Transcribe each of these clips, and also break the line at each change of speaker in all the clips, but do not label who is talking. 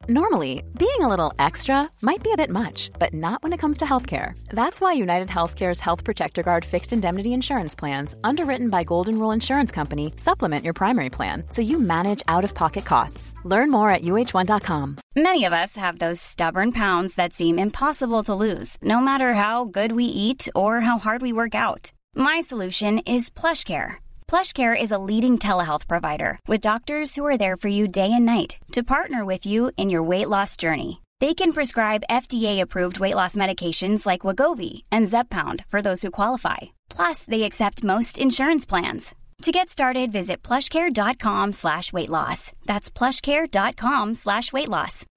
Normally, being a little extra might be a bit much, but not when it comes to healthcare. That's why United Healthcare's Health Protector Guard fixed indemnity insurance plans, underwritten by Golden Rule Insurance Company, supplement your primary plan so you manage out-of-pocket costs. Learn more at uh1.com.
Many of us have those stubborn pounds that seem impossible to lose, no matter how good we eat or how hard we work out. My solution is PlushCare. PlushCare is a leading telehealth provider with doctors who are there for you day and night to partner with you in your weight loss journey. They can prescribe FDA-approved weight loss medications like Wegovy and Zepbound for those who qualify. Plus, they accept most insurance plans. To get started, visit plushcare.com/weightloss. That's plushcare.com/weightloss.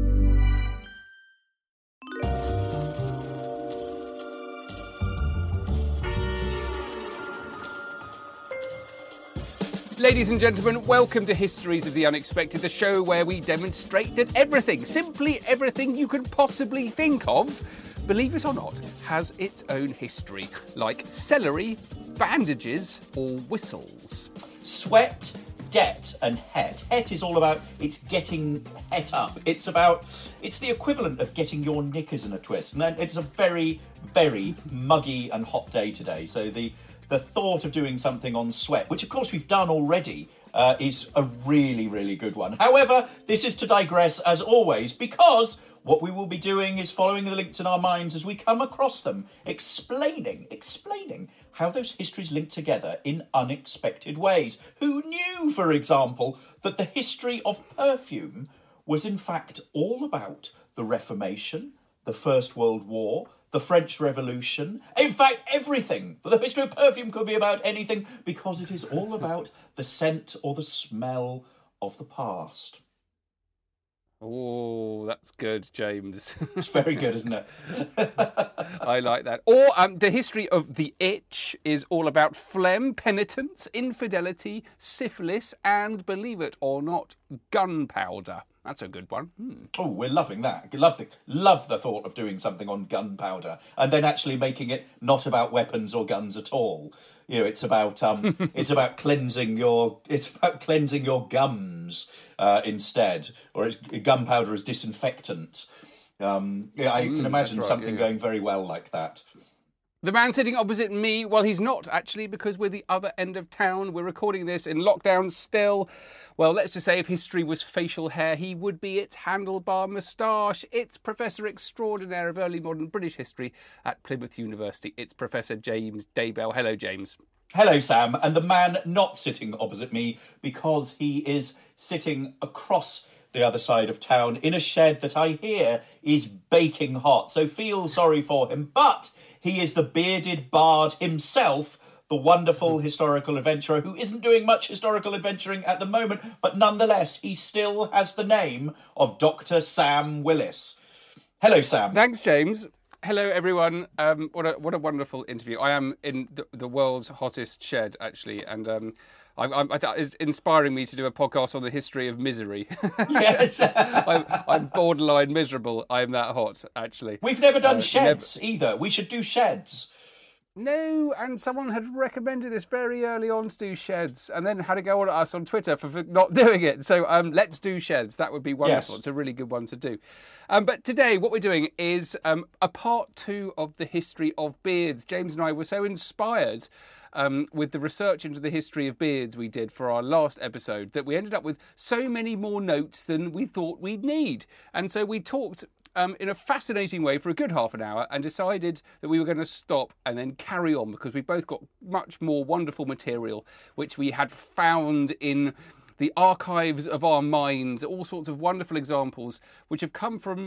Ladies and gentlemen, welcome to Histories of the Unexpected, the show where we demonstrate that everything, simply everything you could possibly think of, believe it or not, has its own history, like celery, bandages, or whistles.
Sweat, debt, and het. Het is all about, it's getting het up. It's the equivalent of getting your knickers in a twist. And it's a very, very muggy and hot day today. So the thought of doing something on sweat, which of course we've done already, is a really, really good one. However, this is to digress as always, because what we will be doing is following the links in our minds as we come across them, explaining how those histories link together in unexpected ways. Who knew, for example, that the history of perfume was in fact all about the Reformation, the First World War, the French Revolution, in fact, everything. The history of perfume could be about anything because it is all about the scent or the smell of the past.
Oh, that's good, James.
It's very good, isn't it?
I like that. Or the history of the itch is all about phlegm, penitence, infidelity, syphilis, and, believe it or not, gunpowder. That's a good one.
Oh, we're loving that. Love the thought of doing something on gunpowder and then actually making it not about weapons or guns at all. You know, it's about cleansing your gums instead, or gunpowder as disinfectant. I can imagine something going very well like that.
The man sitting opposite me, well, he's not actually, because we're the other end of town. We're recording this in lockdown still. Well, let's just say if history was facial hair, he would be its handlebar moustache. It's Professor Extraordinaire of Early Modern British History at Plymouth University. It's Professor James Daybell. Hello, James.
Hello, Sam. And the man not sitting opposite me, because he is sitting across the other side of town in a shed that I hear is baking hot. So feel sorry for him. But he is the bearded bard himself, the wonderful historical adventurer who isn't doing much historical adventuring at the moment, but nonetheless, he still has the name of Dr. Sam Willis. Hello, Sam.
Thanks, James. Hello, everyone. What a wonderful interview. I am in the world's hottest shed, actually, and I thought it's inspiring me to do a podcast on the history of misery.
Yes.
I'm borderline miserable. I'm that hot, actually.
We've never done sheds either. We should do sheds.
No, and someone had recommended this very early on to do sheds, and then had to go on at us on Twitter for not doing it. So let's do sheds. That would be wonderful. Yes. It's a really good one to do. But today, what we're doing is a part 2 of the history of beards. James and I were so inspired with the research into the history of beards we did for our last episode that we ended up with so many more notes than we thought we'd need. And so we talked in a fascinating way for a good half an hour and decided that we were going to stop and then carry on, because we both got much more wonderful material which we had found in the archives of our minds, all sorts of wonderful examples which have come from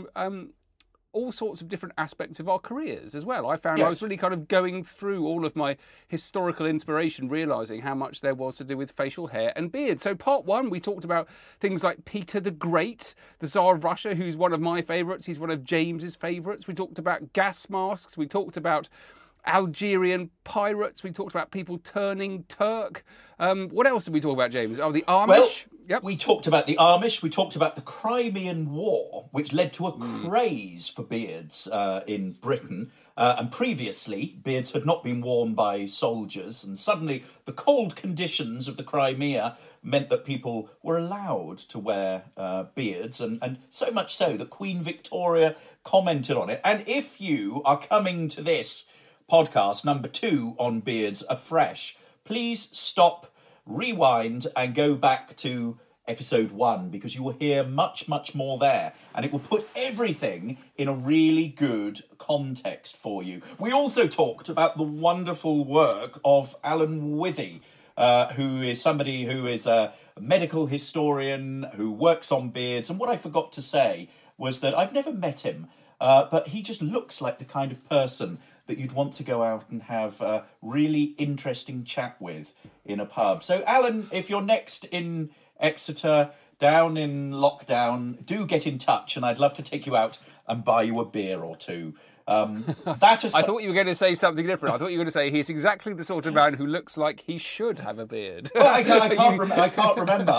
all sorts of different aspects of our careers as well. I found I was really kind of going through all of my historical inspiration, realising how much there was to do with facial hair and beard. So part 1, we talked about things like Peter the Great, the Tsar of Russia, who's one of my favourites. He's one of James's favourites. We talked about gas masks. We talked about Algerian pirates. We talked about people turning Turk. What else did we talk about, James? Oh, the Amish.
Well, we talked about the Amish. We talked about the Crimean War, which led to a craze for beards in Britain. And previously, beards had not been worn by soldiers. And suddenly, the cold conditions of the Crimea meant that people were allowed to wear beards, and so much so that Queen Victoria commented on it. And if you are coming to this podcast, number 2 on beards afresh, please stop, rewind, and go back to episode 1, because you will hear much, much more there, and it will put everything in a really good context for you. We also talked about the wonderful work of Alan Withy, who is somebody who is a medical historian who works on beards. And what I forgot to say was that I've never met him, but he just looks like the kind of person that you'd want to go out and have a really interesting chat with in a pub. So, Alan, if you're next in Exeter, down in lockdown, do get in touch, and I'd love to take you out and buy you a beer or two.
I thought you were going to say something different. I thought you were going to say he's exactly the sort of man who looks like he should have a beard.
Well, I can't remember.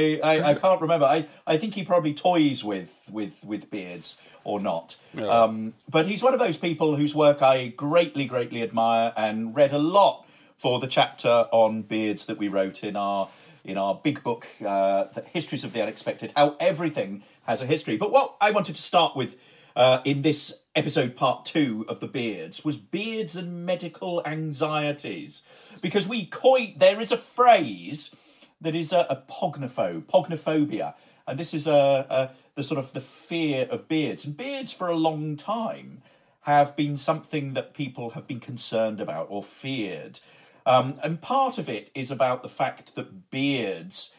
I can't remember. I think he probably toys with beards or not. Yeah. But he's one of those people whose work I greatly, greatly admire, and read a lot for the chapter on beards that we wrote in our big book, The Histories of the Unexpected, how everything has a history. But what I wanted to start with in this episode part 2 of the beards was beards and medical anxieties. Because there is a phrase that is a pognophobia. And this is the sort of the fear of beards. And beards for a long time have been something that people have been concerned about or feared. And part of it is about the fact that beards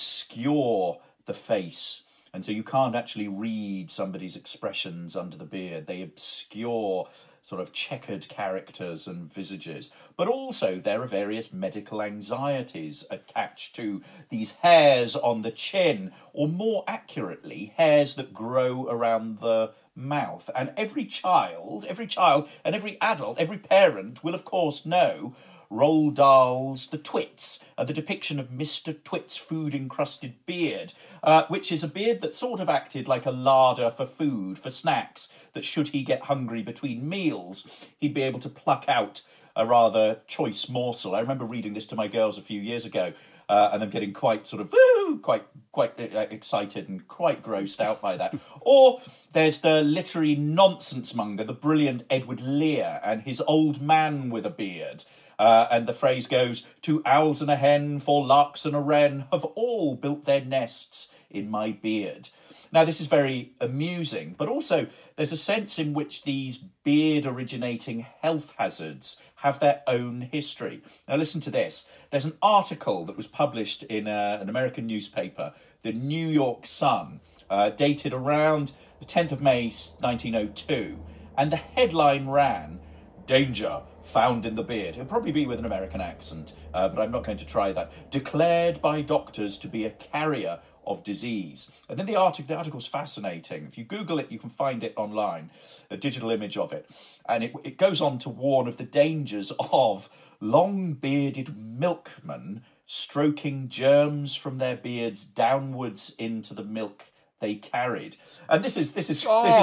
obscure the face. And so you can't actually read somebody's expressions under the beard. They obscure sort of checkered characters and visages. But also there are various medical anxieties attached to these hairs on the chin, or more accurately, hairs that grow around the mouth. And every child and every adult, every parent will of course know Roald Dahl's The Twits, the depiction of Mr. Twit's food-encrusted beard, which is a beard that sort of acted like a larder for food, for snacks, that should he get hungry between meals, he'd be able to pluck out a rather choice morsel. I remember reading this to my girls a few years ago, and them getting quite sort of, quite excited and quite grossed out by that. Or there's the literary nonsense monger, the brilliant Edward Lear, and his old man with a beard. And the phrase goes, 2 owls and a hen, 4 larks and a wren have all built their nests in my beard. Now, this is very amusing, but also there's a sense in which these beard-originating health hazards have their own history. Now, listen to this. There's an article that was published in an American newspaper, the New York Sun, dated around the 10th of May, 1902, and the headline ran, "Danger found in the beard." It'll probably be with an American accent, but I'm not going to try that. "Declared by doctors to be a carrier of disease." And then the article's fascinating. If you Google it, you can find it online, a digital image of it. And it goes on to warn of the dangers of long-bearded milkmen stroking germs from their beards downwards into the milk they carried. And this is it's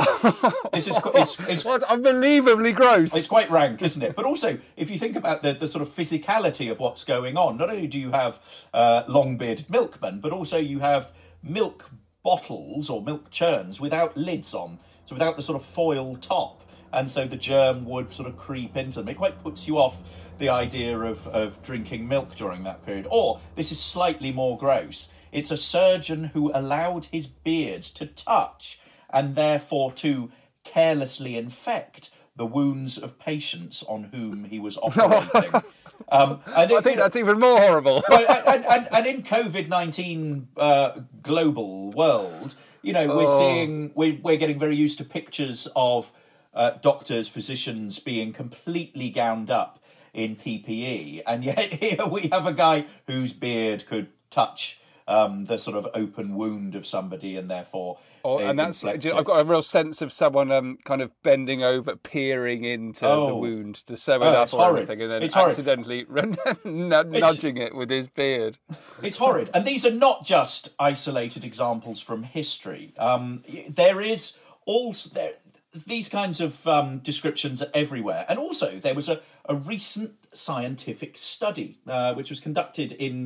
unbelievably gross.
It's quite rank, isn't it? But also, if you think about the sort of physicality of what's going on, not only do you have long-bearded milkmen, but also you have milk bottles or milk churns without lids on, so without the sort of foil top. And so the germ would sort of creep into them. It quite puts you off the idea of drinking milk during that period. Or, this is slightly more gross, it's a surgeon who allowed his beard to touch and therefore to carelessly infect the wounds of patients on whom he was operating.
I think that's even more horrible.
and in COVID-19 global world, we're getting very used to pictures of doctors, physicians being completely gowned up in PPE, and yet here we have a guy whose beard could touch the sort of open wound of somebody, and therefore
and that's I've got a real sense of someone kind of bending over, peering into the wound to sew it up or anything, and then accidentally nudging it with his beard.
It's horrid. And these are not just isolated examples from history. There is also these kinds of descriptions are everywhere. And also there was a recent scientific study which was conducted in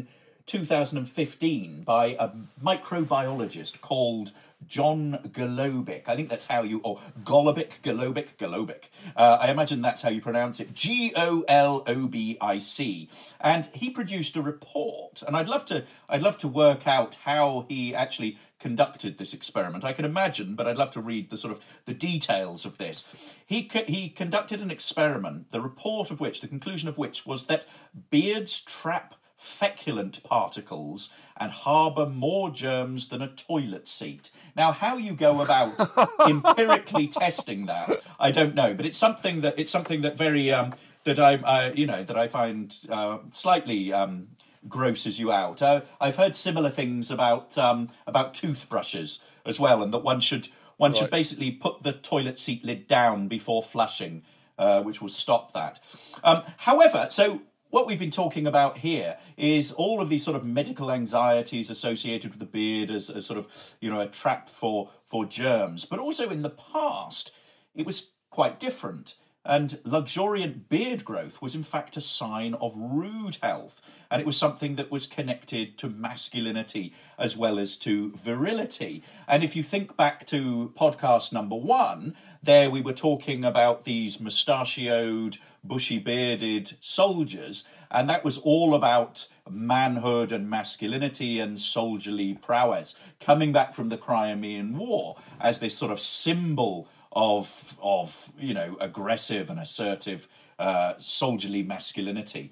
2015 by a microbiologist called John Golobic. I think that's how you, or Golobic. I imagine that's how you pronounce it. Golobic. And he produced a report, and I'd love to work out how he actually conducted this experiment. I can imagine, but I'd love to read the details of this. He conducted an experiment, the report of which, the conclusion of which was that beards trap feculent particles and harbour more germs than a toilet seat. Now, how you go about empirically testing that, I don't know, but it's something that very that I find slightly grosses you out. I've heard similar things about toothbrushes as well, and that one should basically put the toilet seat lid down before flushing, which will stop that. However, so what we've been talking about here is all of these sort of medical anxieties associated with the beard as sort of, a trap for germs. But also in the past, it was quite different. And luxuriant beard growth was in fact a sign of rude health. And it was something that was connected to masculinity as well as to virility. And if you think back to podcast number 1, there we were talking about these mustachioed, bushy-bearded soldiers, and that was all about manhood and masculinity and soldierly prowess, coming back from the Crimean War as this sort of symbol of aggressive and assertive soldierly masculinity.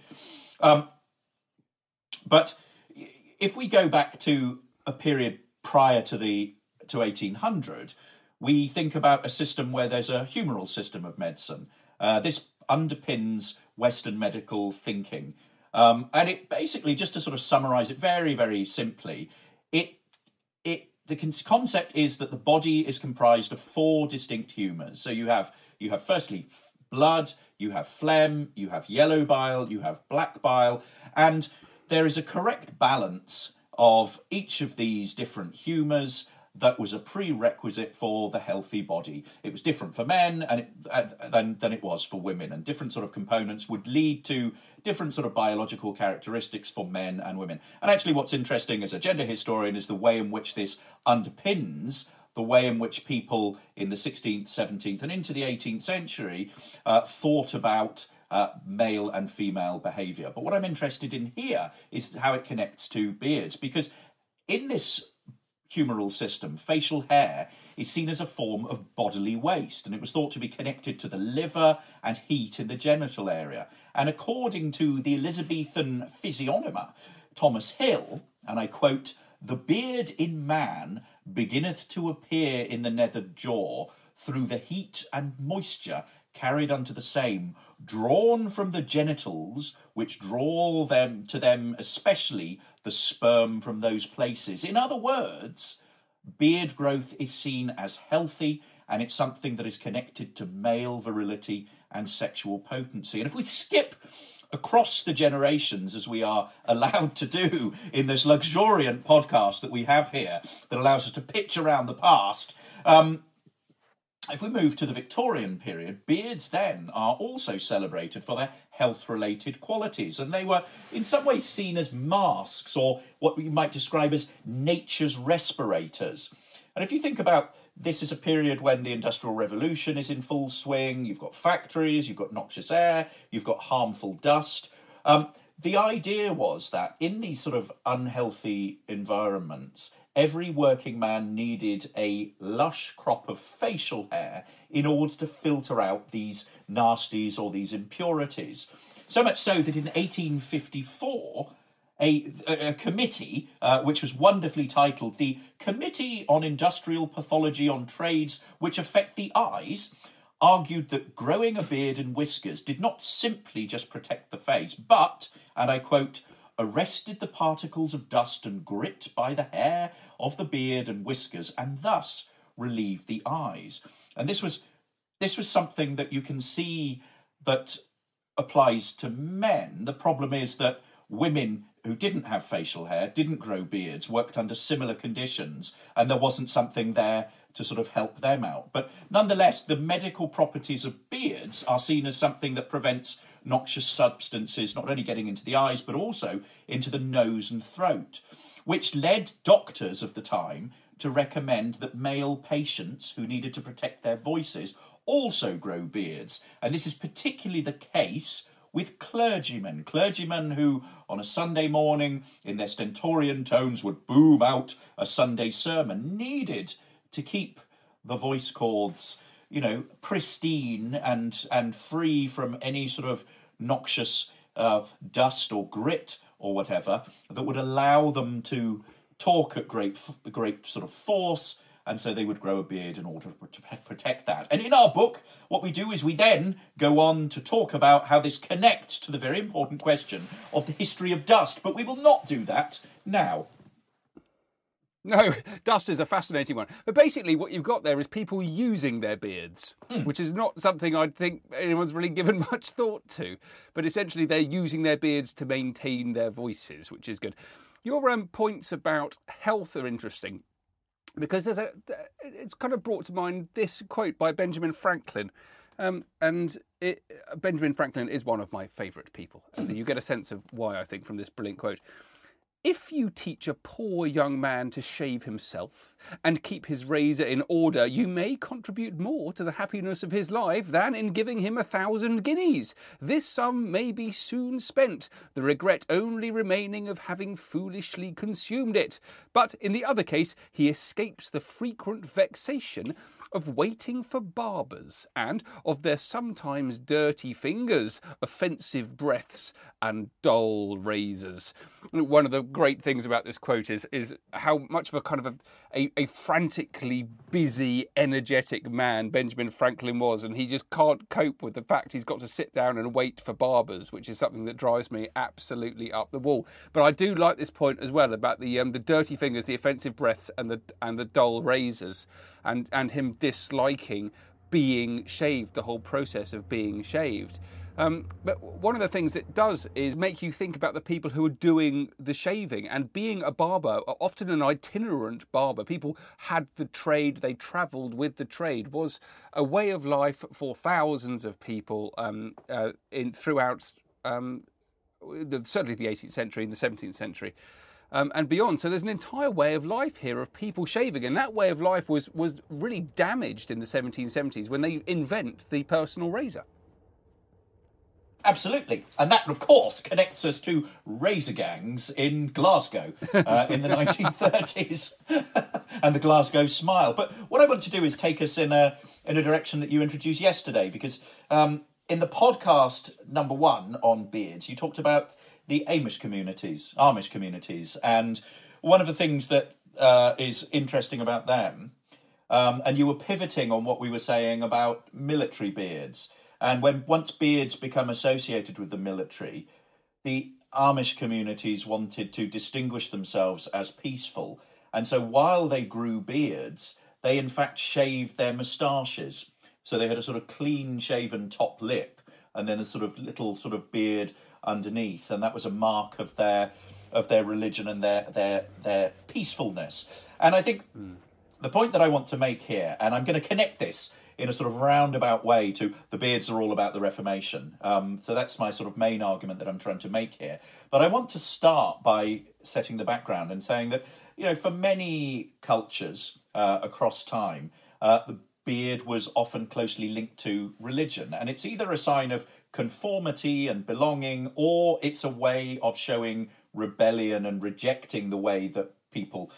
But if we go back to a period prior to 1800, we think about a system where there's a humoral system of medicine. This underpins Western medical thinking. And it basically, just to sort of summarize it very, very simply, the concept is that the body is comprised of 4 distinct humours. So you have firstly blood, you have phlegm, you have yellow bile, you have black bile, and there is a correct balance of each of these different humours that was a prerequisite for the healthy body. It was different for men than it was for women, and different sort of components would lead to different sort of biological characteristics for men and women. And actually what's interesting as a gender historian is the way in which this underpins the way in which people in the 16th, 17th and into the 18th century thought about male and female behaviour. But what I'm interested in here is how it connects to beards, because in this humoral system, facial hair is seen as a form of bodily waste, and it was thought to be connected to the liver and heat in the genital area. And according to the Elizabethan physiognomer, Thomas Hill, and I quote, "The beard in man beginneth to appear in the nethered jaw through the heat and moisture carried unto the same, drawn from the genitals, which draw them to them especially the sperm from those places." In other words, beard growth is seen as healthy, and it's something that is connected to male virility and sexual potency. And if we skip across the generations, as we are allowed to do in this luxuriant podcast that we have here, that allows us to pitch around the past, if we move to the Victorian period, beards then are also celebrated for their health-related qualities, and they were in some ways seen as masks, or what we might describe as nature's respirators. And if you think about this is a period when the Industrial Revolution is in full swing, you've got factories, you've got noxious air, you've got harmful dust. The idea was that in these sort of unhealthy environments, every working man needed a lush crop of facial hair in order to filter out these nasties or these impurities. So much so that in 1854, a committee, which was wonderfully titled the Committee on Industrial Pathology on Trades Which Affect the Eyes, argued that growing a beard and whiskers did not simply just protect the face, but, and I quote, arrested the particles of dust and grit by the hair of the beard and whiskers, and thus relieved the eyes. And this was something that you can see that applies to men. The problem is that women who didn't have facial hair, didn't grow beards, worked under similar conditions, and there wasn't something there to sort of help them out. But nonetheless, the medical properties of beards are seen as something that prevents noxious substances not only getting into the eyes, but also into the nose and throat, which led doctors of the time to recommend that male patients who needed to protect their voices also grow beards. And this is particularly the case with clergymen who, on a Sunday morning, in their stentorian tones, would boom out a Sunday sermon, needed to keep the voice cords, pristine and free from any sort of noxious dust or grit or whatever that would allow them to talk at great sort of force. And so they would grow a beard in order to protect that. And in our book, what we do is we then go on to talk about how this connects to the very important question of the history of dust. But we will not do that now.
No, dust is a fascinating one. But basically what you've got there is people using their beards, which is not something I'd think anyone's really given much thought to. But essentially they're using their beards to maintain their voices, which is good. Your points about health are interesting, because it's kind of brought to mind this quote by Benjamin Franklin. Benjamin Franklin is one of my favourite people. So you get a sense of why, I think, from this brilliant quote. If you teach a poor young man to shave himself and keep his razor in order, you may contribute more to the happiness of his life than in giving him 1,000 guineas. This sum may be soon spent, the regret only remaining of having foolishly consumed it. But in the other case, he escapes the frequent vexation of waiting for barbers, and of their sometimes dirty fingers, offensive breaths, and dull razors. One of the great things about this quote is how much of a kind of a frantically busy, energetic man Benjamin Franklin was, and he just can't cope with the fact he's got to sit down and wait for barbers, which is something that drives me absolutely up the wall. But I do like this point as well about the dirty fingers, the offensive breaths, and the dull razors, and him disliking being shaved, the whole process of being shaved. But one of the things it does is make you think about the people who are doing the shaving, and being a barber, often an itinerant barber, people had the trade, they travelled with the trade, was a way of life for thousands of people throughout certainly the 18th century and the 17th century. And beyond. So there's an entire way of life here of people shaving, and that way of life was really damaged in the 1770s when they invent the personal razor.
Absolutely. And that, of course, connects us to razor gangs in Glasgow in the 1930s and the Glasgow Smile. But what I want to do is take us in a direction that you introduced yesterday, because in the podcast number 1 on beards, you talked about the Amish communities, and one of the things that is interesting about them, and you were pivoting on what we were saying about military beards, and once beards become associated with the military, the Amish communities wanted to distinguish themselves as peaceful, and so while they grew beards, they in fact shaved their moustaches, so they had a sort of clean-shaven top lip, and then a sort of little sort of beard underneath, and that was a mark of their religion and their peacefulness. And I think the point that I want to make here, and I'm going to connect this in a sort of roundabout way to the beards are all about the Reformation. So that's my sort of main argument that I'm trying to make here. But I want to start by setting the background and saying that, for many cultures across time, the beard was often closely linked to religion, and it's either a sign of conformity and belonging, or it's a way of showing rebellion and rejecting the way that people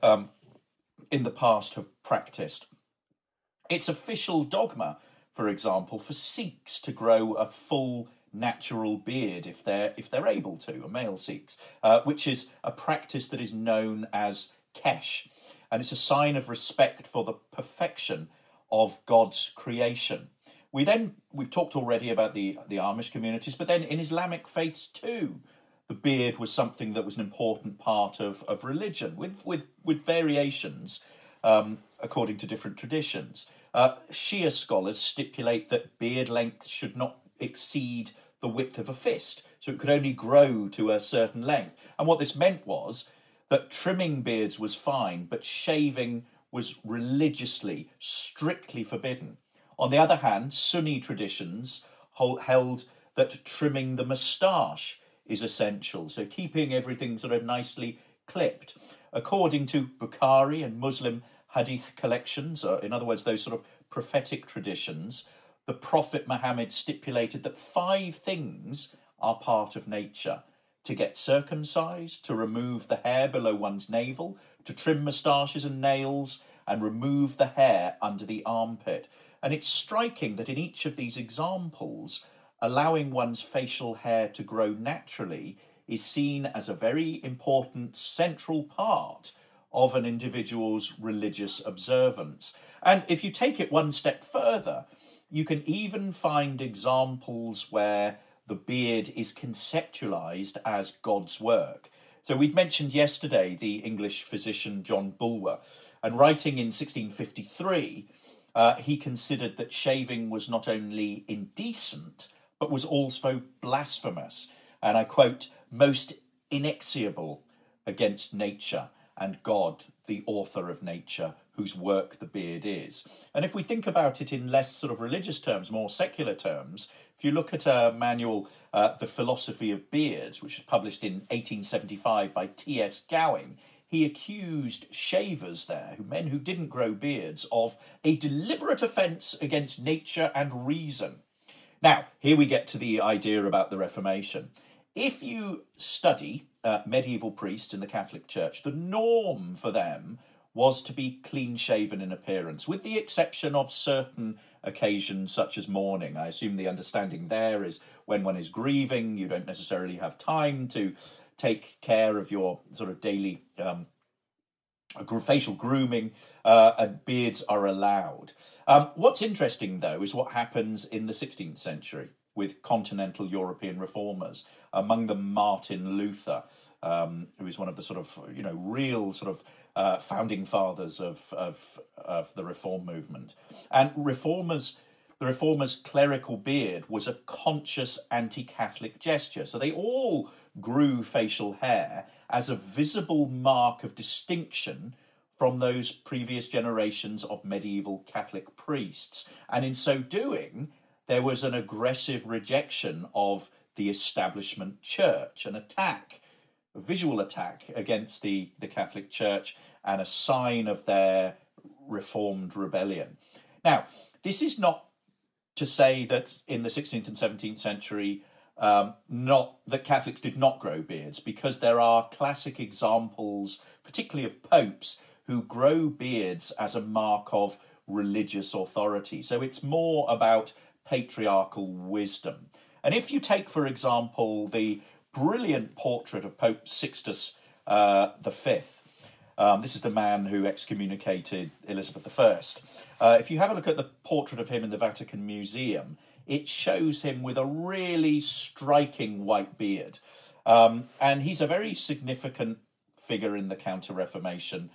in the past have practiced. It's official dogma, for example, for Sikhs to grow a full natural beard if they're able to, male Sikhs, which is a practice that is known as kesh, and it's a sign of respect for the perfection of God's creation. We've talked already about the Amish communities, but then in Islamic faiths too, the beard was something that was an important part of religion, with variations according to different traditions. Shia scholars stipulate that beard length should not exceed the width of a fist, so it could only grow to a certain length. And what this meant was that trimming beards was fine, but shaving was religiously, strictly forbidden. On the other hand, Sunni traditions held that trimming the moustache is essential, so keeping everything sort of nicely clipped. According to Bukhari and Muslim hadith collections, or in other words, those sort of prophetic traditions, the Prophet Muhammad stipulated that 5 things are part of nature: to get circumcised, to remove the hair below one's navel, to trim moustaches and nails, and remove the hair under the armpit. And it's striking that in each of these examples, allowing one's facial hair to grow naturally is seen as a very important central part of an individual's religious observance. And if you take it one step further, you can even find examples where the beard is conceptualized as God's work. So we'd mentioned yesterday the English physician John Bulwer, and writing in 1653, he considered that shaving was not only indecent, but was also blasphemous, and I quote, most inexorable against nature and God, the author of nature, whose work the beard is. And if we think about it in less sort of religious terms, more secular terms, if you look at a manual, The Philosophy of Beards, which was published in 1875 by T.S. Gowing, he accused shavers there, men who didn't grow beards, of a deliberate offence against nature and reason. Now, here we get to the idea about the Reformation. If you study medieval priests in the Catholic Church, the norm for them was to be clean-shaven in appearance, with the exception of certain occasions such as mourning. I assume the understanding there is when one is grieving, you don't necessarily have time to take care of your sort of daily facial grooming, and beards are allowed. What's interesting, though, is what happens in the 16th century with continental European reformers, among them Martin Luther, who is one of the sort of, real sort of founding fathers of the Reform movement. And the Reformers' clerical beard was a conscious anti-Catholic gesture. So they all grew facial hair as a visible mark of distinction from those previous generations of medieval Catholic priests. And in so doing, there was an aggressive rejection of the establishment church, an attack, a visual attack against the Catholic Church, and a sign of their reformed rebellion. Now, this is not to say that in the 16th and 17th century, that Catholics did not grow beards, because there are classic examples, particularly of popes, who grow beards as a mark of religious authority. So it's more about patriarchal wisdom. And if you take, for example, the brilliant portrait of Pope Sixtus V, this is the man who excommunicated Elizabeth I. If you have a look at the portrait of him in the Vatican Museum, it shows him with a really striking white beard. And he's a very significant figure in the Counter-Reformation.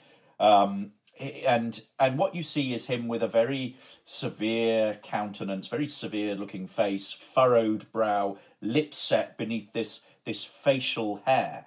And what you see is him with a very severe countenance, very severe-looking face, furrowed brow, lips set beneath this facial hair.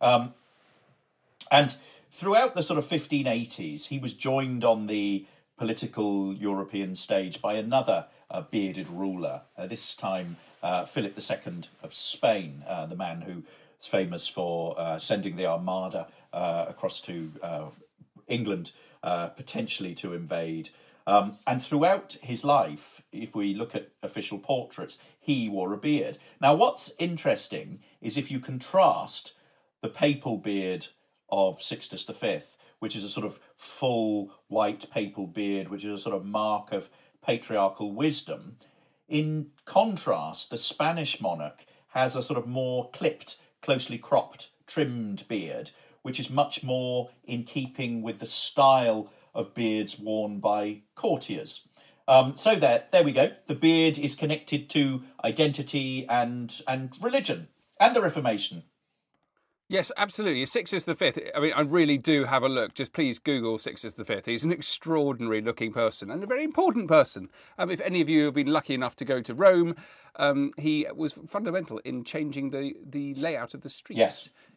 And throughout the sort of 1580s, he was joined on the political European stage by another bearded ruler, this time Philip II of Spain, the man who is famous for sending the Armada across to England, potentially to invade. And throughout his life, if we look at official portraits, he wore a beard. Now, what's interesting is if you contrast the papal beard of Sixtus V, which is a sort of full white papal beard, which is a sort of mark of patriarchal wisdom. In contrast, the Spanish monarch has a sort of more clipped, closely cropped, trimmed beard, which is much more in keeping with the style of beards worn by courtiers. So there we go. The beard is connected to identity and religion and the Reformation.
Yes, absolutely. Sixtus V. I mean, I really do have a look. Just please Google Sixtus V. He's an extraordinary looking person and a very important person. If any of you have been lucky enough to go to Rome, he was fundamental in changing the layout of the streets.
Yes.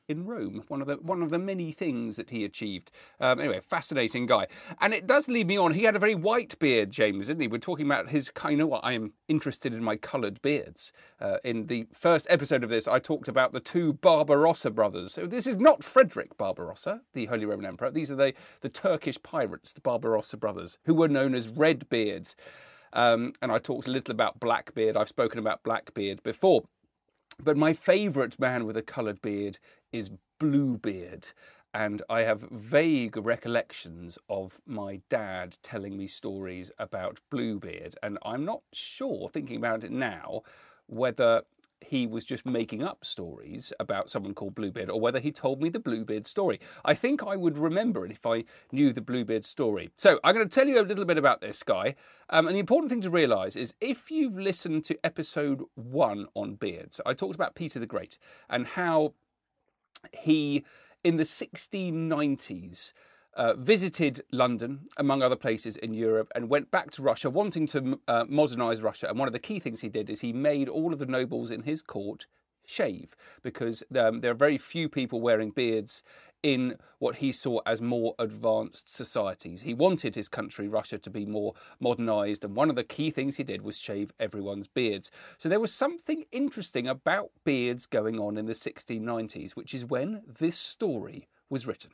in Rome. One of the many things that he achieved. Anyway, fascinating guy. And it does lead me on. He had a very white beard, James, didn't he? We're talking about his kind. You know what? I am interested in my coloured beards. In the first episode of this, I talked about the two Barbarossa brothers. So this is not Frederick Barbarossa, the Holy Roman Emperor. These are the Turkish pirates, the Barbarossa brothers, who were known as Redbeards. And I talked a little about Blackbeard. I've spoken about Blackbeard before. But my favourite man with a coloured beard is Bluebeard. And I have vague recollections of my dad telling me stories about Bluebeard. And I'm not sure, thinking about it now, whether he was just making up stories about someone called Bluebeard or whether he told me the Bluebeard story. I think I would remember it if I knew the Bluebeard story. So I'm going to tell you a little bit about this guy. And the important thing to realise is if you've listened to episode 1 on beards, I talked about Peter the Great and how he, in the 1690s, visited London, among other places in Europe, and went back to Russia, wanting to modernise Russia. And one of the key things he did is he made all of the nobles in his court shave, because there are very few people wearing beards in what he saw as more advanced societies. He wanted his country, Russia, to be more modernised, and one of the key things he did was shave everyone's beards. So there was something interesting about beards going on in the 1690s, which is when this story was written.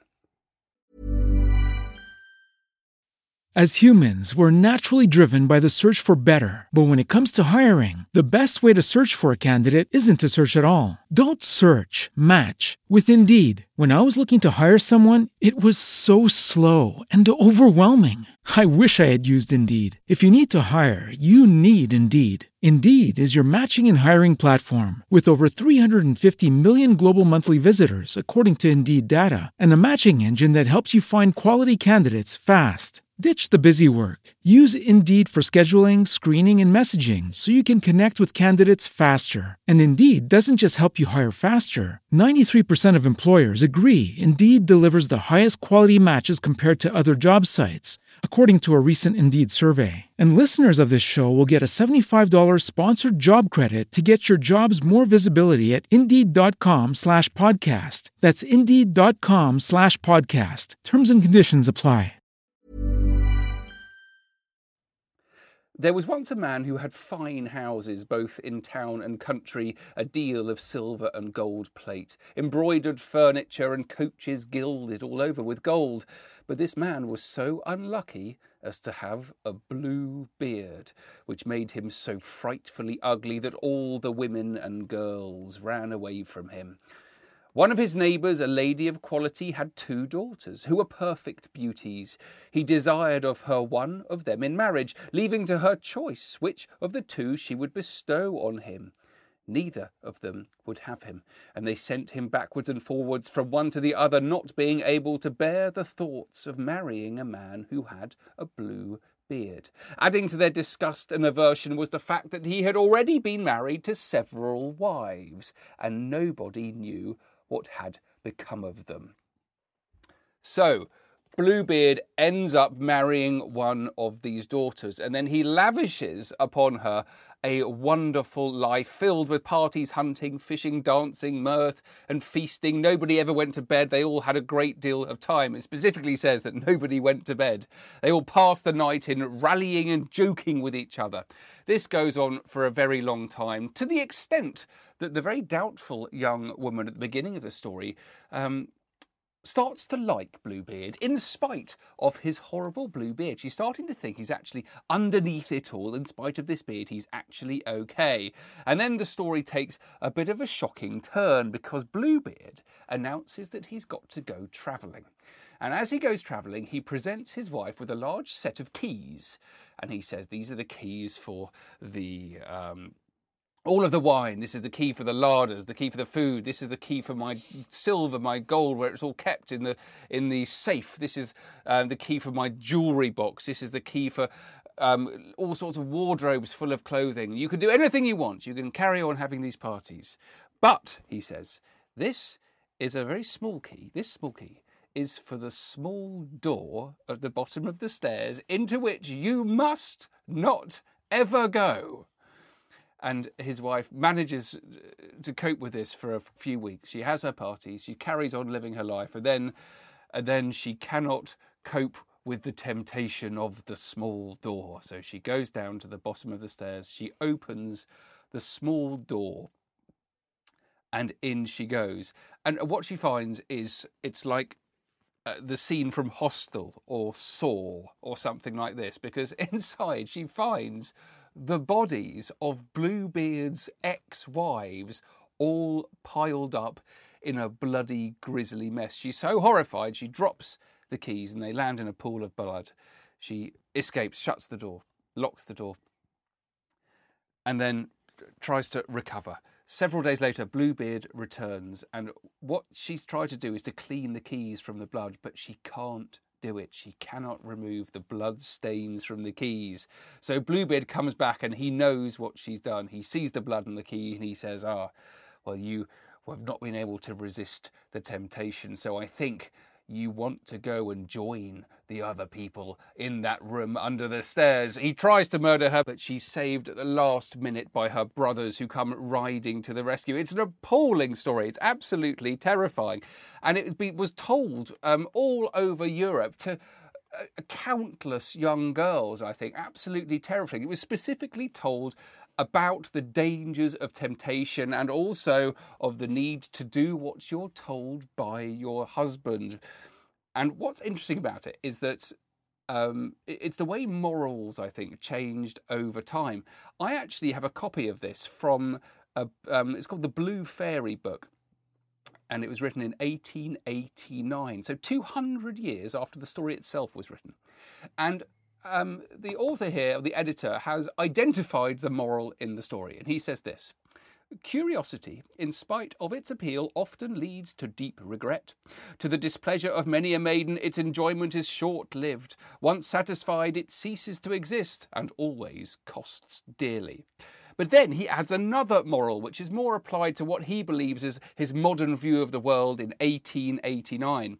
As humans, we're naturally driven by the search for better. But when it comes to hiring, the best way to search for a candidate isn't to search at all. Don't search, match with Indeed. When I was looking to hire someone, it was so slow and overwhelming. I wish I had used Indeed. If you need to hire, you need Indeed. Indeed is your matching and hiring platform with over 350 million global monthly visitors, according to Indeed data, and a matching engine that helps you find quality candidates fast. Ditch the busy work. Use Indeed for scheduling, screening, and messaging so you can connect with candidates faster. And Indeed doesn't just help you hire faster. 93% of employers agree Indeed delivers the highest quality matches compared to other job sites, according to a recent Indeed survey. And listeners of this show will get a $75 sponsored job credit to get your jobs more visibility at Indeed.com/podcast. That's Indeed.com/podcast. Terms and conditions apply.
There was once a man who had fine houses, both in town and country, a deal of silver and gold plate, embroidered furniture and coaches gilded all over with gold. But this man was so unlucky as to have a blue beard, which made him so frightfully ugly that all the women and girls ran away from him. One of his neighbours, a lady of quality, had 2 daughters, who were perfect beauties. He desired of her one of them in marriage, leaving to her choice which of the 2 she would bestow on him. Neither of them would have him, and they sent him backwards and forwards from one to the other, not being able to bear the thoughts of marrying a man who had a blue beard. Adding to their disgust and aversion was the fact that he had already been married to several wives, and nobody knew what had become of them. So, Bluebeard ends up marrying one of these daughters, and then he lavishes upon her a wonderful life filled with parties, hunting, fishing, dancing, mirth and feasting. Nobody ever went to bed. They all had a great deal of time. It specifically says that nobody went to bed. They all passed the night in rallying and joking with each other. This goes on for a very long time, to the extent that the very doubtful young woman at the beginning of the story starts to like Bluebeard in spite of his horrible blue beard. She's starting to think he's actually underneath it all. In spite of this beard, he's actually okay. And then the story takes a bit of a shocking turn because Bluebeard announces that he's got to go travelling. And as he goes travelling, he presents his wife with a large set of keys. And he says, these are the keys for the all of the wine. This is the key for the larders, the key for the food. This is the key for my silver, my gold, where it's all kept in the safe. This is the key for my jewellery box. This is the key for all sorts of wardrobes full of clothing. You can do anything you want. You can carry on having these parties. But, he says, this is a very small key. This small key is for the small door at the bottom of the stairs into which you must not ever go. And his wife manages to cope with this for a few weeks. She has her parties, she carries on living her life, and then she cannot cope with the temptation of the small door. So she goes down to the bottom of the stairs, she opens the small door, and in she goes. And what she finds is it's like the scene from Hostel or Saw or something like this, because inside she finds the bodies of Bluebeard's ex-wives all piled up in a bloody, grisly mess. She's so horrified, she drops the keys and they land in a pool of blood. She escapes, shuts the door, locks the door, and then tries to recover. Several days later, Bluebeard returns, and what she's tried to do is to clean the keys from the blood, but she can't do it. She cannot remove the blood stains from the keys. So Bluebeard comes back and he knows what she's done. He sees the blood on the key and he says, well, you have not been able to resist the temptation, so I think you want to go and join the other people in that room under the stairs. He tries to murder her, but she's saved at the last minute by her brothers who come riding to the rescue. It's an appalling story. It's absolutely terrifying. And it was told all over Europe to countless young girls, I think. Absolutely terrifying. It was specifically told about the dangers of temptation and also of the need to do what you're told by your husband. And what's interesting about it is that it's the way morals, I think, changed over time. I actually have a copy of this from, it's called the Blue Fairy book, and it was written in 1889, so 200 years after the story itself was written. And the author here, the editor, has identified the moral in the story, and he says this: curiosity, in spite of its appeal, often leads to deep regret. To the displeasure of many a maiden, its enjoyment is short-lived. Once satisfied, it ceases to exist, and always costs dearly. But then he adds another moral, which is more applied to what he believes is his modern view of the world in 1889.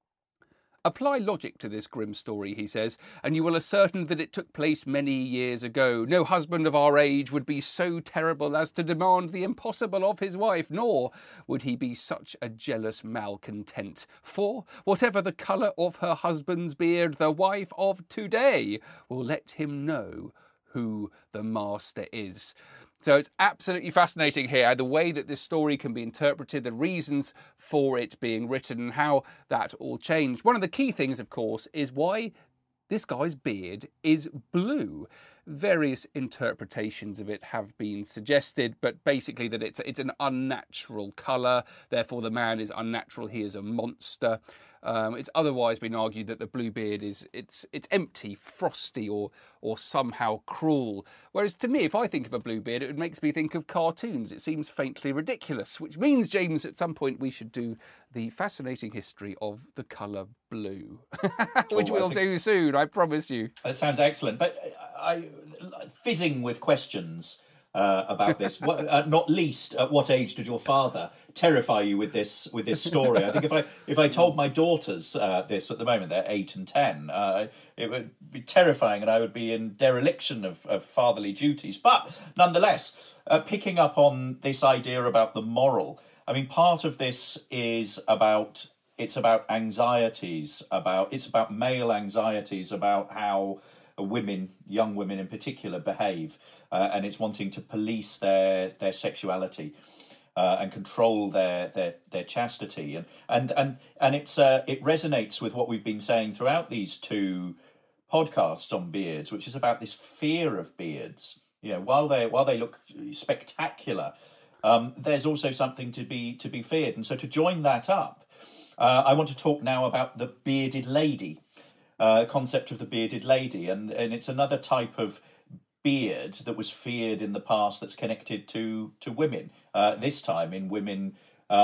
Apply logic to this grim story, he says, and you will ascertain that it took place many years ago. No husband of our age would be so terrible as to demand the impossible of his wife, nor would he be such a jealous malcontent. For, whatever the colour of her husband's beard, the wife of today will let him know who the master is. So it's absolutely fascinating here, the way that this story can be interpreted, the reasons for it being written, and how that all changed. One of the key things, of course, is why this guy's beard is blue. Various interpretations of it have been suggested, but basically that it's an unnatural colour, therefore the man is unnatural, he is a monster. It's otherwise been argued that the blue beard is it's empty, frosty, or somehow cruel. Whereas to me, if I think of a blue beard, it makes me think of cartoons. It seems faintly ridiculous, which means, James, at some point we should do the fascinating history of the colour blue, which we'll do soon, I promise you.
That sounds excellent, but I fizzing with questions about this. Not least, at what age did your father terrify you with this story? I think if I told my daughters this at the moment, they're 8 and 10, it would be terrifying, and I would be in dereliction of fatherly duties. But nonetheless, picking up on this idea about the moral, I mean, part of this is about anxieties, it's about male anxieties about how women, young women in particular, behave, and it's wanting to police their sexuality and control their chastity, and it resonates with what we've been saying throughout these two podcasts on beards, which is about this fear of beards. You know, while they look spectacular, there's also something to be feared, and so to join that up, I want to talk now about the bearded lady. Concept of the bearded lady, and it's another type of beard that was feared in the past that's connected to women. This time in women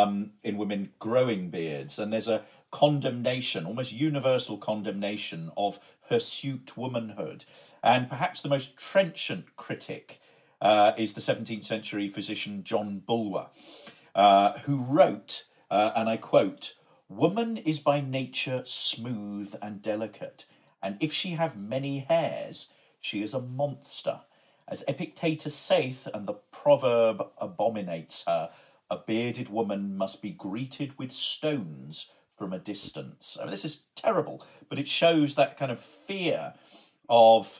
growing beards, and there's a condemnation, almost universal condemnation of hirsute womanhood. And perhaps the most trenchant critic is the 17th century physician John Bulwer, who wrote, and I quote, "Woman is by nature smooth and delicate, and if she have many hairs, she is a monster. As Epictetus saith, and the proverb abominates her, a bearded woman must be greeted with stones from a distance. I mean, this is terrible, but it shows that kind of fear of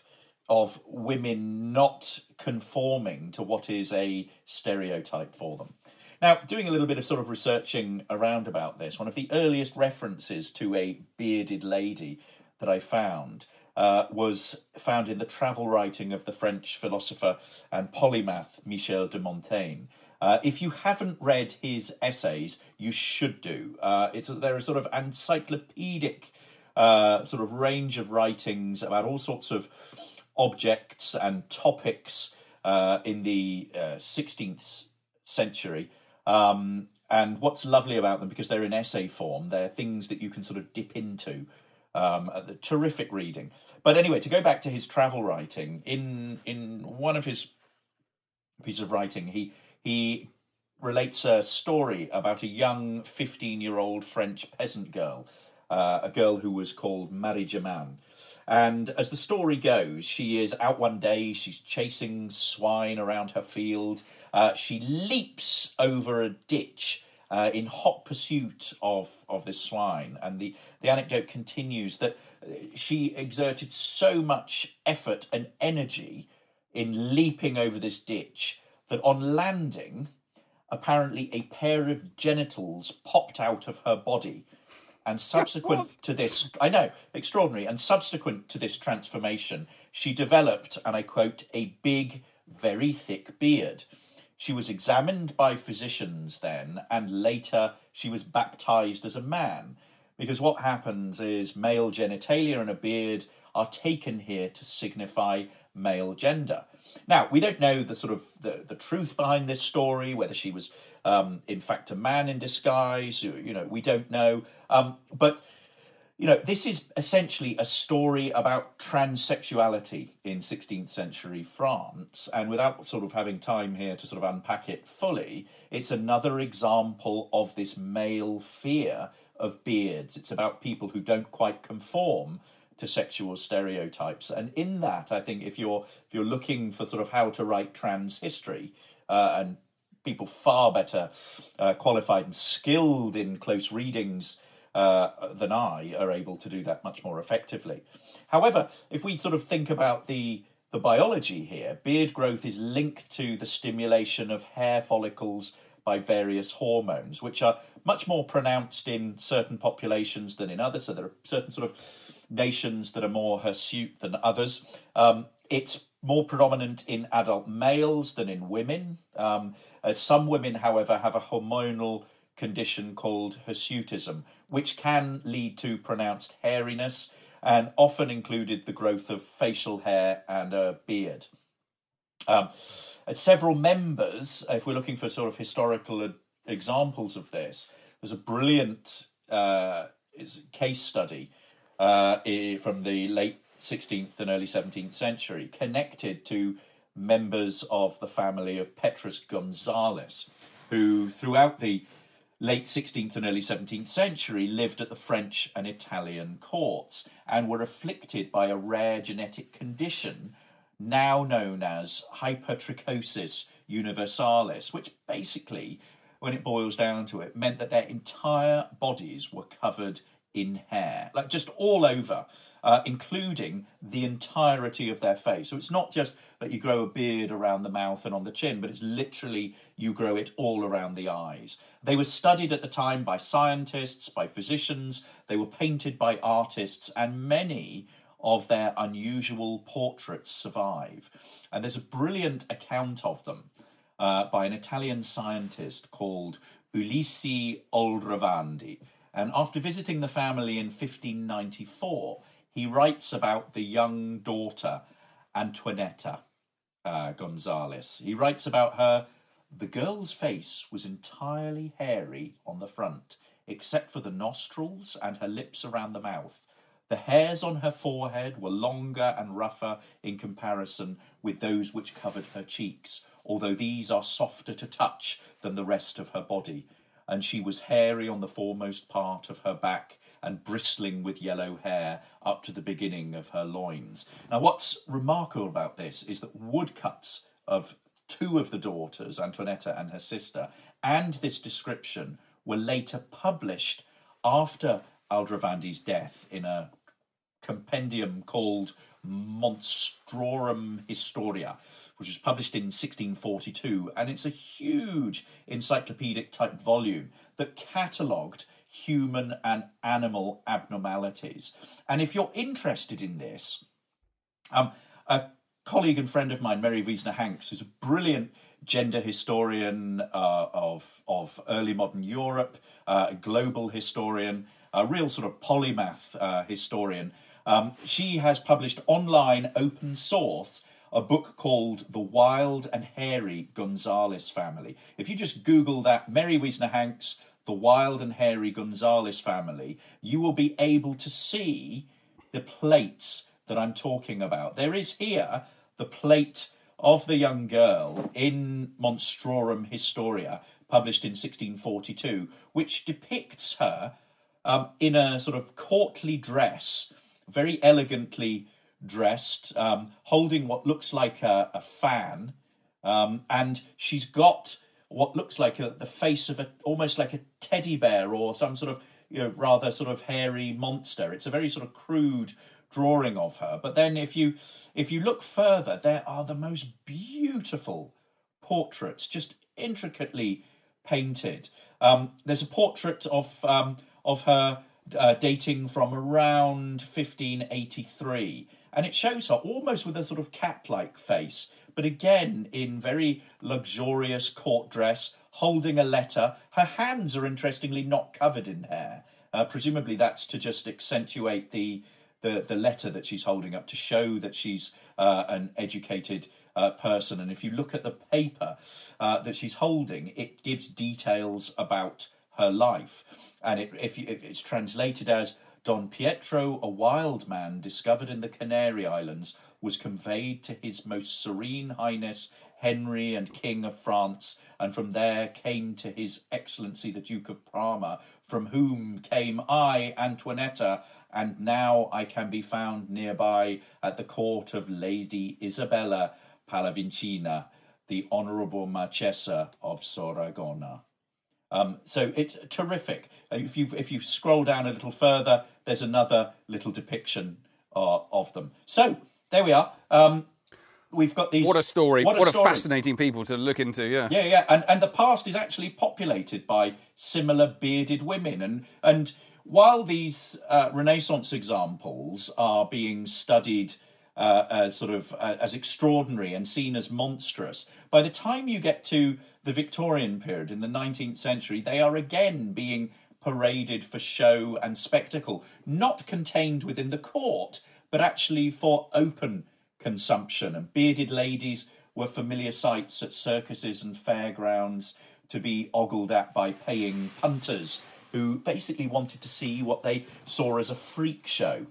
women not conforming to what is a stereotype for them. Now, doing a little bit of sort of researching around about this, one of the earliest references to a bearded lady that I found was found in the travel writing of the French philosopher and polymath Michel de Montaigne. If you haven't read his essays, you should do. They're a sort of encyclopedic sort of range of writings about all sorts of objects and topics in the 16th century. And what's lovely about them, because they're in essay form, they're things that you can sort of dip into. Terrific reading. But anyway, to go back to his travel writing, in one of his pieces of writing, he relates a story about a young 15-year-old French peasant girl, a girl who was called Marie Germain. And as the story goes, she is out one day, she's chasing swine around her field. She leaps over a ditch in hot pursuit of this swine. And the anecdote continues that she exerted so much effort and energy in leaping over this ditch that on landing, apparently a pair of genitals popped out of her body. And subsequent to this, I know, extraordinary, and subsequent to this transformation, she developed, and I quote, a big, very thick beard. She was examined by physicians then, and later she was baptized as a man. Because what happens is male genitalia and a beard are taken here to signify male gender. Now, we don't know the sort of the truth behind this story, whether she was in fact a man in disguise, we don't know. But this is essentially a story about transsexuality in 16th century France. And without sort of having time here to sort of unpack it fully, it's another example of this male fear of beards. It's about people who don't quite conform to sexual stereotypes. And in that, I think if you're looking for sort of how to write trans history, and people far better qualified and skilled in close readings than I are able to do that much more effectively. However, if we sort of think about the biology here, beard growth is linked to the stimulation of hair follicles by various hormones, which are much more pronounced in certain populations than in others. So there are certain sort of nations that are more hirsute than others. It's more predominant in adult males than in women. Some women, however, have a hormonal condition called hirsutism, which can lead to pronounced hairiness and often included the growth of facial hair and a beard. Several members, if we're looking for sort of historical examples of this, there's a brilliant case study from the late 16th and early 17th century connected to members of the family of Petrus Gonzalez, who throughout the late 16th and early 17th century lived at the French and Italian courts and were afflicted by a rare genetic condition now known as hypertrichosis universalis, which basically, when it boils down to it, meant that their entire bodies were covered in hair, like just all over, including the entirety of their face. So it's not just that you grow a beard around the mouth and on the chin, but it's literally you grow it all around the eyes. They were studied at the time by scientists, by physicians, they were painted by artists, and many of their unusual portraits survive. And there's a brilliant account of them by an Italian scientist called Ulisse Aldrovandi. And after visiting the family in 1594, he writes about the young daughter, Antoinetta Gonzalez. He writes about her, "The girl's face was entirely hairy on the front, except for the nostrils and her lips around the mouth. The hairs on her forehead were longer and rougher in comparison with those which covered her cheeks, although these are softer to touch than the rest of her body. And she was hairy on the foremost part of her back and bristling with yellow hair up to the beginning of her loins. Now, what's remarkable about this is that woodcuts of two of the daughters, Antoinetta and her sister, and this description were later published after Aldrovandi's death in a compendium called Monstrorum Historia, which was published in 1642, and it's a huge encyclopedic type volume that catalogued human and animal abnormalities. And if you're interested in this, a colleague and friend of mine, Mary Wiesner-Hanks, who's a brilliant gender historian of early modern Europe, a global historian, a real sort of polymath historian, she has published online, open source, a book called The Wild and Hairy Gonzalez Family. If you just Google that, Mary Wiesner-Hanks, The Wild and Hairy Gonzalez Family, you will be able to see the plates that I'm talking about. There is here the plate of the young girl in Monstrorum Historia, published in 1642, which depicts her in a sort of courtly dress, very elegantly dressed, holding what looks like a fan, and she's got what looks like the face of almost like a teddy bear or some sort of rather sort of hairy monster. It's a very sort of crude drawing of her. But then if you look further, there are the most beautiful portraits, just intricately painted. There's a portrait of her dating from around 1583, and it shows her almost with a sort of cat-like face, but again in very luxurious court dress, holding a letter. Her hands are interestingly not covered in hair. Presumably that's to just accentuate the letter that she's holding up, to show that she's an educated person. And if you look at the paper that she's holding, it gives details about her life. And it's translated as, Don Pietro, a wild man discovered in the Canary Islands, was conveyed to His Most Serene Highness Henry and King of France, and from there came to His Excellency the Duke of Parma, from whom came I, Antoinetta, and now I can be found nearby at the court of Lady Isabella Pallavicina, the Honourable Marchesa of Soragona. So it's terrific. If you scroll down a little further, there's another little depiction of them. So there we are. We've got these.
What a story! What a fascinating people to look into. Yeah.
And the past is actually populated by similar bearded women. And while these Renaissance examples are being studied as extraordinary and seen as monstrous, by the time you get to the Victorian period in the 19th century, they are again being paraded for show and spectacle, not contained within the court, but actually for open consumption. And bearded ladies were familiar sights at circuses and fairgrounds, to be ogled at by paying punters who basically wanted to see what they saw as a freak show.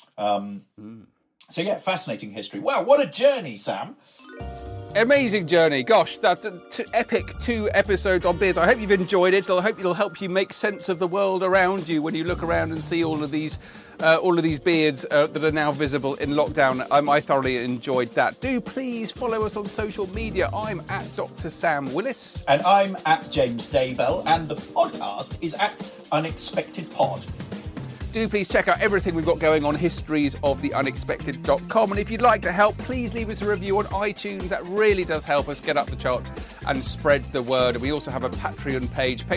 So yeah, fascinating history. Wow, what a journey, Sam.
Amazing journey. Gosh, that's epic 2 episodes on beards. I hope you've enjoyed it. I hope it'll help you make sense of the world around you when you look around and see all of these beards that are now visible in lockdown. I thoroughly enjoyed that. Do please follow us on social media. I'm at Dr. Sam Willis.
And I'm at James Daybell. And the podcast is at Unexpected Pod.
Do please check out everything we've got going on historiesoftheunexpected.com. And if you'd like to help, please leave us a review on iTunes. That really does help us get up the charts and spread the word. And we also have a Patreon page,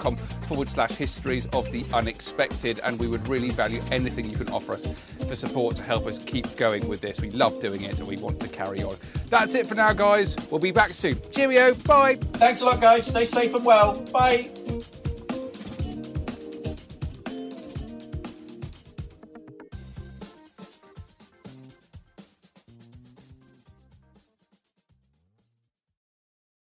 patreon.com/historiesoftheunexpected. And we would really value anything you can offer us for support to help us keep going with this. We love doing it and we want to carry on. That's it for now, guys. We'll be back soon. Cheerio. Bye.
Thanks a lot, guys. Stay safe and well. Bye.